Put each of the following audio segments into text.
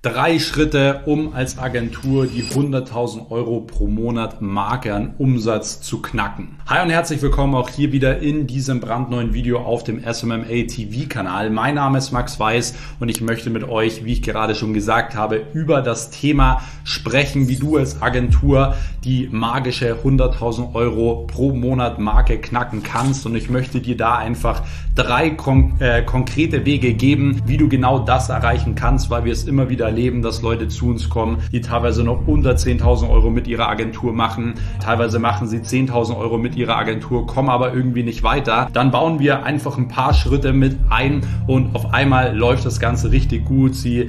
3 Schritte, um als Agentur die 100.000 Euro pro Monat Marke an Umsatz zu knacken. Hi und herzlich willkommen auch hier wieder in diesem brandneuen Video auf dem SMMA TV Kanal. Mein Name ist Max Weiß und ich möchte mit euch, wie ich gerade schon gesagt habe, über das Thema sprechen, wie du als Agentur die magische 100.000 Euro pro Monat Marke knacken kannst. Und ich möchte dir da einfach 3 konkrete Wege geben, wie du genau das erreichen kannst, weil wir es immer wieder erleben, dass Leute zu uns kommen, die teilweise noch unter 10.000 Euro mit ihrer Agentur machen. Teilweise machen sie 10.000 Euro mit ihrer Agentur, kommen aber irgendwie nicht weiter. Dann bauen wir einfach ein paar Schritte mit ein und auf einmal läuft das Ganze richtig gut. Sie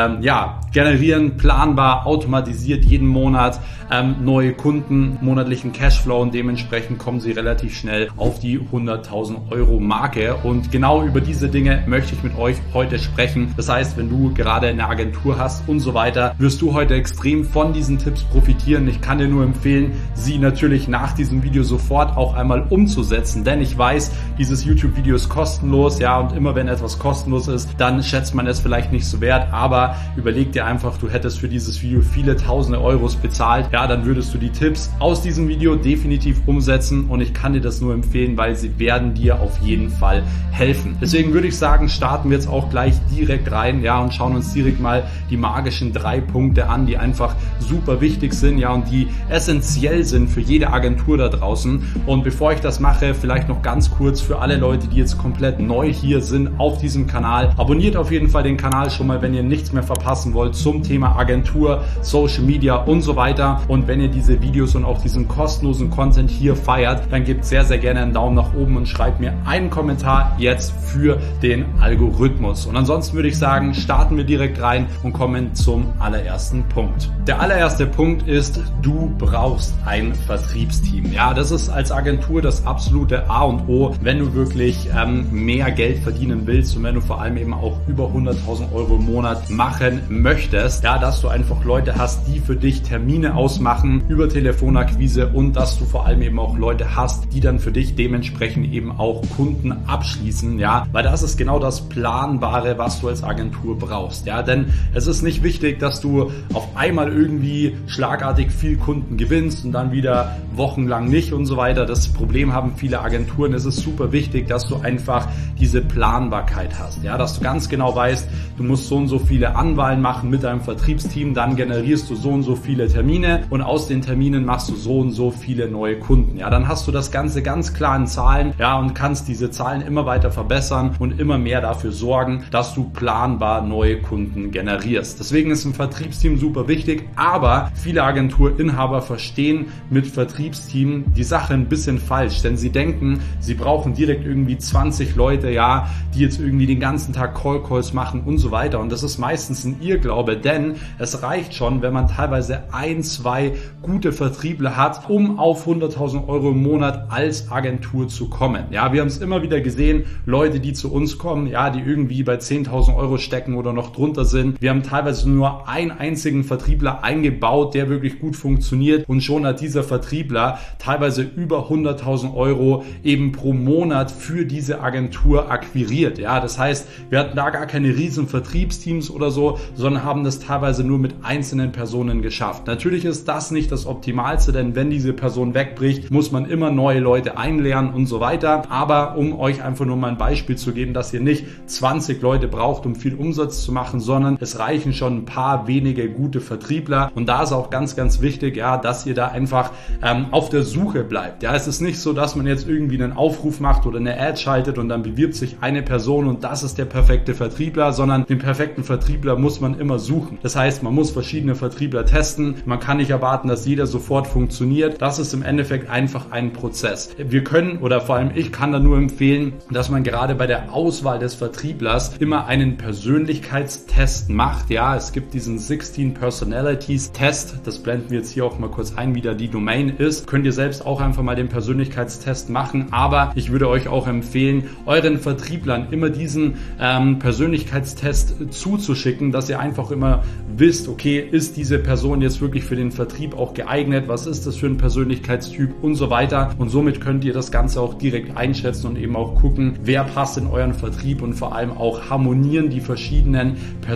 generieren planbar, automatisiert jeden Monat neue Kunden, monatlichen Cashflow und dementsprechend kommen sie relativ schnell auf die 100.000 Euro Marke. Und genau über diese Dinge möchte ich mit euch heute sprechen. Das heißt, wenn du gerade eine Agentur hast und so weiter, wirst du heute extrem von diesen Tipps profitieren. Ich kann dir nur empfehlen, sie natürlich nach diesem Video sofort auch einmal umzusetzen, denn ich weiß, dieses YouTube-Video ist kostenlos, ja, und immer wenn etwas kostenlos ist, dann schätzt man es vielleicht nicht so wert, aber überleg dir einfach, du hättest für dieses Video viele tausende Euros bezahlt, ja, dann würdest du die Tipps aus diesem Video definitiv umsetzen und ich kann dir das nur empfehlen, weil sie werden dir auf jeden Fall helfen. Deswegen würde ich sagen, starten wir jetzt auch gleich direkt rein, ja, und schauen uns direkt mal die magischen 3 Punkte an, die einfach super wichtig sind, ja, und die essentiell sind für jede Agentur da draußen. Und bevor ich das mache, vielleicht noch ganz kurz für alle Leute, die jetzt komplett neu hier sind auf diesem Kanal, abonniert auf jeden Fall den Kanal schon mal, wenn ihr nichts mehr verpassen wollt zum Thema Agentur, Social Media und so weiter. Und wenn ihr diese Videos und auch diesen kostenlosen Content hier feiert, dann gebt sehr, sehr gerne einen Daumen nach oben und schreibt mir einen Kommentar jetzt für den Algorithmus. Und ansonsten würde ich sagen, starten wir direkt rein und kommen zum allerersten Punkt. Der allererste Punkt ist, du brauchst ein Vertriebsteam. Ja, das ist als Agentur das absolute A und O, wenn du wirklich mehr Geld verdienen willst und wenn du vor allem eben auch über 100.000 Euro im Monat machen möchtest, ja, dass du einfach Leute hast, die für dich Termine ausmachen über Telefonakquise und dass du vor allem eben auch Leute hast, die dann für dich dementsprechend eben auch Kunden abschließen, ja, weil das ist genau das Planbare, was du als Agentur brauchst, ja, denn es ist nicht wichtig, dass du auf einmal irgendwie schlagartig viel Kunden gewinnst und dann wieder wochenlang nicht und so weiter. Das Problem haben viele Agenturen. Es ist super wichtig, dass du einfach diese Planbarkeit hast, ja, dass du ganz genau weißt, du musst so und so viele Anwahlen machen mit deinem Vertriebsteam, dann generierst du so und so viele Termine und aus den Terminen machst du so und so viele neue Kunden, ja, dann hast du das Ganze ganz klar in Zahlen, ja, und kannst diese Zahlen immer weiter verbessern und immer mehr dafür sorgen, dass du planbar neue Kunden generierst. Deswegen ist ein Vertriebsteam super wichtig, aber viele Agenturinhaber verstehen mit Vertriebsteam die Sache ein bisschen falsch, denn sie denken, sie brauchen direkt irgendwie 20 Leute, ja, die jetzt irgendwie den ganzen Tag Call-Calls machen und so weiter und das ist meistens ein Irrglaube, denn es reicht schon, wenn man teilweise 1, 2 gute Vertriebler hat, um auf 100.000 Euro im Monat als Agentur zu kommen. Ja, wir haben es immer wieder gesehen, Leute, die zu uns kommen, ja, die irgendwie bei 10.000 Euro stecken oder noch drunter sind. Wir haben teilweise nur einen einzigen Vertriebler eingebaut, der wirklich gut funktioniert und schon hat dieser Vertriebler teilweise über 100.000 Euro eben pro Monat für diese Agentur akquiriert. Ja, das heißt, wir hatten da gar keine riesen Vertriebsteams oder so, sondern haben das teilweise nur mit einzelnen Personen geschafft. Natürlich ist das nicht das Optimalste, denn wenn diese Person wegbricht, muss man immer neue Leute einlernen und so weiter. Aber um euch einfach nur mal ein Beispiel zu geben, dass ihr nicht 20 Leute braucht, um viel Umsatz zu machen, sondern es reichen schon ein paar wenige gute Vertriebler. Und da ist auch ganz, ganz wichtig, ja, dass ihr da einfach auf der Suche bleibt. Ja, es ist nicht so, dass man jetzt irgendwie einen Aufruf macht oder eine Ad schaltet und dann bewirbt sich eine Person und das ist der perfekte Vertriebler, sondern den perfekten Vertriebler muss man immer suchen. Das heißt, man muss verschiedene Vertriebler testen. Man kann nicht erwarten, dass jeder sofort funktioniert. Das ist im Endeffekt einfach ein Prozess. Wir können, oder vor allem ich kann da nur empfehlen, dass man gerade bei der Auswahl des Vertrieblers immer einen Persönlichkeitstest macht. Ja, es gibt diesen 16 Personalities Test. Das blenden wir jetzt hier auch mal kurz ein, wie da die Domain ist. Könnt ihr selbst auch einfach mal den Persönlichkeitstest machen. Aber ich würde euch auch empfehlen, euren Vertrieblern immer diesen Persönlichkeitstest zuzuschicken, dass ihr einfach immer wisst, okay, ist diese Person jetzt wirklich für den Vertrieb auch geeignet? Was ist das für ein Persönlichkeitstyp und so weiter? Und somit könnt ihr das Ganze auch direkt einschätzen und eben auch gucken, wer passt in euren Vertrieb und vor allem auch harmonieren die verschiedenen Persönlichkeitstypen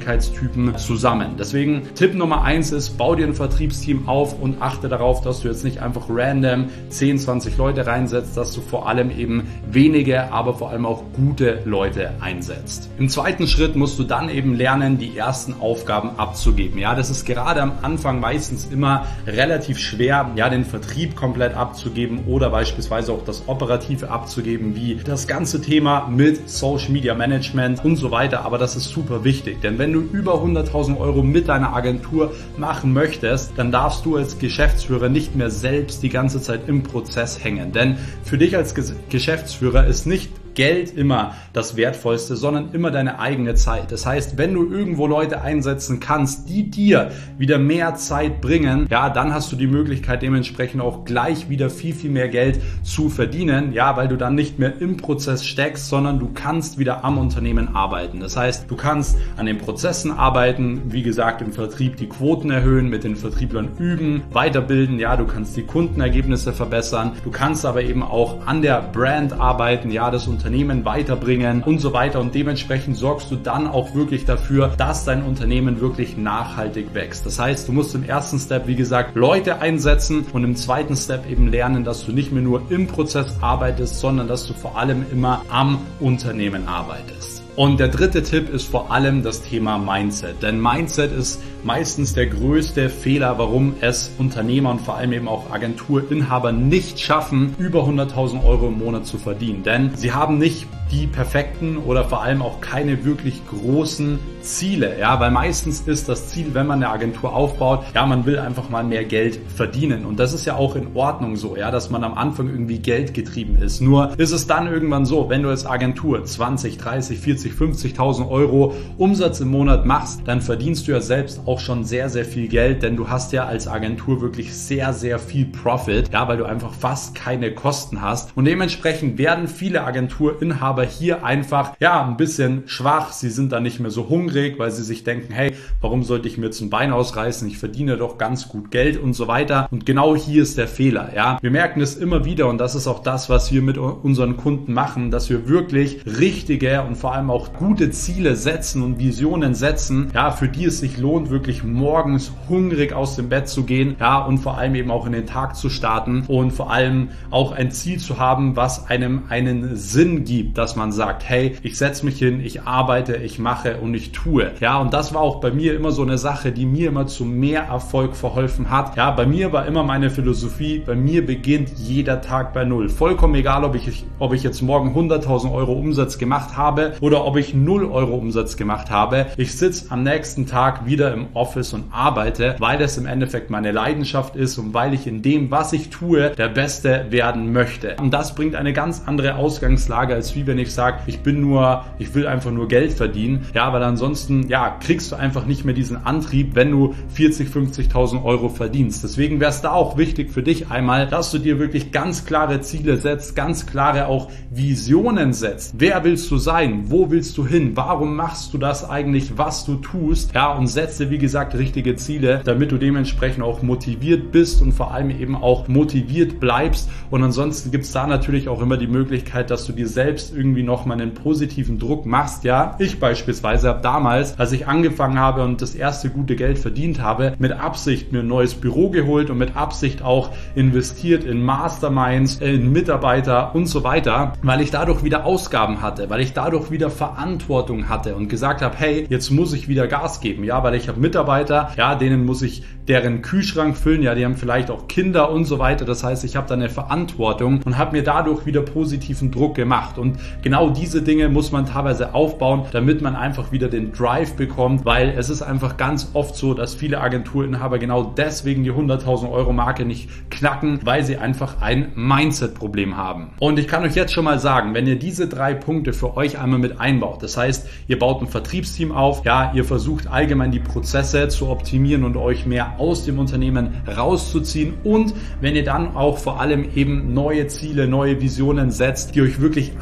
Persönlichkeitstypen zusammen. Deswegen Tipp Nummer 1 ist, bau dir ein Vertriebsteam auf und achte darauf, dass du jetzt nicht einfach random 10, 20 Leute reinsetzt, dass du vor allem eben wenige, aber vor allem auch gute Leute einsetzt. Im zweiten Schritt musst du dann eben lernen, die ersten Aufgaben abzugeben. Ja, das ist gerade am Anfang meistens immer relativ schwer, ja, den Vertrieb komplett abzugeben oder beispielsweise auch das Operative abzugeben, wie das ganze Thema mit Social Media Management und so weiter. Aber das ist super wichtig, denn wenn du über 100.000 Euro mit deiner Agentur machen möchtest, dann darfst du als Geschäftsführer nicht mehr selbst die ganze Zeit im Prozess hängen. Denn für dich als Geschäftsführer ist nicht Geld immer das Wertvollste, sondern immer deine eigene Zeit. Das heißt, wenn du irgendwo Leute einsetzen kannst, die dir wieder mehr Zeit bringen, ja, dann hast du die Möglichkeit, dementsprechend auch gleich wieder viel, viel mehr Geld zu verdienen, ja, weil du dann nicht mehr im Prozess steckst, sondern du kannst wieder am Unternehmen arbeiten. Das heißt, du kannst an den Prozessen arbeiten, wie gesagt, im Vertrieb die Quoten erhöhen, mit den Vertrieblern üben, weiterbilden, ja, du kannst die Kundenergebnisse verbessern, du kannst aber eben auch an der Brand arbeiten, ja, das Unternehmen weiterbringen und so weiter, und dementsprechend sorgst du dann auch wirklich dafür, dass dein Unternehmen wirklich nachhaltig wächst. Das heißt, du musst im ersten Step, wie gesagt, Leute einsetzen und im zweiten Step eben lernen, dass du nicht mehr nur im Prozess arbeitest, sondern dass du vor allem immer am Unternehmen arbeitest. Und der dritte Tipp ist vor allem das Thema Mindset. Denn Mindset ist meistens der größte Fehler, warum es Unternehmer und vor allem eben auch Agenturinhaber nicht schaffen, über 100.000 Euro im Monat zu verdienen. Denn sie haben nicht die perfekten oder vor allem auch keine wirklich großen Ziele. Ja, weil meistens ist das Ziel, wenn man eine Agentur aufbaut, ja, man will einfach mal mehr Geld verdienen. Und das ist ja auch in Ordnung so, ja, dass man am Anfang irgendwie Geld getrieben ist. Nur ist es dann irgendwann so, wenn du als Agentur 20, 30, 40, 50.000 Euro Umsatz im Monat machst, dann verdienst du ja selbst auch schon sehr, sehr viel Geld, denn du hast ja als Agentur wirklich sehr, sehr viel Profit, ja, weil du einfach fast keine Kosten hast. Und dementsprechend werden viele Agenturinhaber hier einfach, ja, ein bisschen schwach. Sie sind da nicht mehr so hungrig, weil sie sich denken, hey, warum sollte ich mir jetzt ein Bein ausreißen? Ich verdiene doch ganz gut Geld und so weiter. Und genau hier ist der Fehler, ja. Wir merken es immer wieder, und das ist auch das, was wir mit unseren Kunden machen, dass wir wirklich richtige und vor allem auch gute Ziele setzen und Visionen setzen, ja, für die es sich lohnt, wirklich morgens hungrig aus dem Bett zu gehen, ja, und vor allem eben auch in den Tag zu starten und vor allem auch ein Ziel zu haben, was einem einen Sinn gibt, dass man sagt, hey, ich setze mich hin, ich arbeite, ich mache und ich tue. Ja, und das war auch bei mir immer so eine Sache, die mir immer zu mehr Erfolg verholfen hat. Ja, bei mir war immer meine Philosophie, bei mir beginnt jeder Tag bei Null. Vollkommen egal, ob ich jetzt morgen 100.000 Euro Umsatz gemacht habe oder ob ich 0 Euro Umsatz gemacht habe. Ich sitze am nächsten Tag wieder im Office und arbeite, weil das im Endeffekt meine Leidenschaft ist und weil ich in dem, was ich tue, der Beste werden möchte. Und das bringt eine ganz andere Ausgangslage, als wie wenn ich sage, ich will einfach nur Geld verdienen. Ja, weil ansonsten, ja, kriegst du einfach nicht mehr diesen Antrieb, wenn du 40, 50.000 Euro verdienst. Deswegen wäre es da auch wichtig für dich einmal, dass du dir wirklich ganz klare Ziele setzt, ganz klare auch Visionen setzt. Wer willst du sein? Wo willst du hin? Warum machst du das eigentlich, was du tust? Ja, und setze, wie gesagt, richtige Ziele, damit du dementsprechend auch motiviert bist und vor allem eben auch motiviert bleibst. Und ansonsten gibt es da natürlich auch immer die Möglichkeit, dass du dir selbst irgendwie nochmal einen positiven Druck machst. Ja, ich beispielsweise habe damals, als ich angefangen habe und das erste gute Geld verdient habe, mit Absicht mir ein neues Büro geholt und mit Absicht auch investiert in Masterminds, in Mitarbeiter und so weiter, weil ich dadurch wieder Ausgaben hatte, weil ich dadurch wieder Verantwortung hatte und gesagt habe, hey, jetzt muss ich wieder Gas geben, ja, weil ich habe Mitarbeiter, ja, denen muss ich deren Kühlschrank füllen, ja, die haben vielleicht auch Kinder und so weiter, das heißt, ich habe da eine Verantwortung und habe mir dadurch wieder positiven Druck gemacht, und genau diese Dinge muss man teilweise aufbauen, damit man einfach wieder den Drive bekommt, weil es ist einfach ganz oft so, dass viele Agenturinhaber genau deswegen die 100.000 Euro Marke nicht knacken, weil sie einfach ein Mindset-Problem haben. Und ich kann euch jetzt schon mal sagen, wenn ihr diese 3 Punkte für euch einmal mit einbaut, das heißt, ihr baut ein Vertriebsteam auf, ja, ihr versucht allgemein die Prozesse zu optimieren und euch mehr aus dem Unternehmen rauszuziehen, und wenn ihr dann auch vor allem eben neue Ziele, neue Visionen setzt, die euch wirklich antreiben,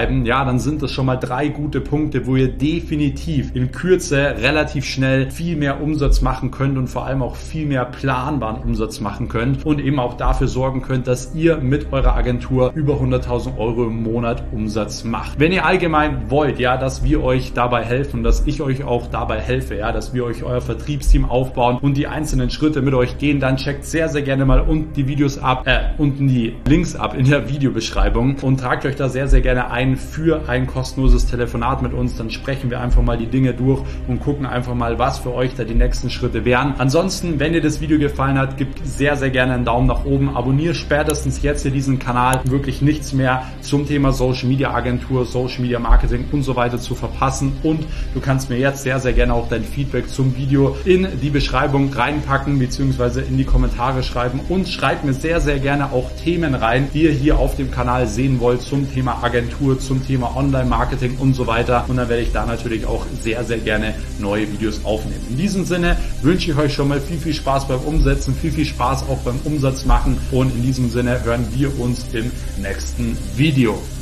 schreiben, ja, dann sind das schon mal 3 gute Punkte, wo ihr definitiv in Kürze relativ schnell viel mehr Umsatz machen könnt und vor allem auch viel mehr planbaren Umsatz machen könnt und eben auch dafür sorgen könnt, dass ihr mit eurer Agentur über 100.000 Euro im Monat Umsatz macht. Wenn ihr allgemein wollt, ja, dass wir euch dabei helfen, dass ich euch auch dabei helfe, ja, dass wir euch euer Vertriebsteam aufbauen und die einzelnen Schritte mit euch gehen, dann checkt sehr, sehr gerne mal unten die Videos ab, unten die Links ab in der Videobeschreibung und tragt euch da sehr, sehr gerne ein für ein kostenloses Telefonat mit uns. Dann sprechen wir einfach mal die Dinge durch und gucken einfach mal, was für euch da die nächsten Schritte wären. Ansonsten, wenn dir das Video gefallen hat, gebt sehr, sehr gerne einen Daumen nach oben. Abonniere spätestens jetzt hier diesen Kanal, wirklich nichts mehr zum Thema Social Media Agentur, Social Media Marketing und so weiter zu verpassen. Und du kannst mir jetzt sehr, sehr gerne auch dein Feedback zum Video in die Beschreibung reinpacken bzw. in die Kommentare schreiben und schreib mir sehr, sehr gerne auch Themen rein, die ihr hier auf dem Kanal sehen wollt zum Thema Agentur, zum Thema Online-Marketing und so weiter. Und dann werde ich da natürlich auch sehr, sehr gerne neue Videos aufnehmen. In diesem Sinne wünsche ich euch schon mal viel, viel Spaß beim Umsetzen, viel, viel Spaß auch beim Umsatz machen und in diesem Sinne hören wir uns im nächsten Video.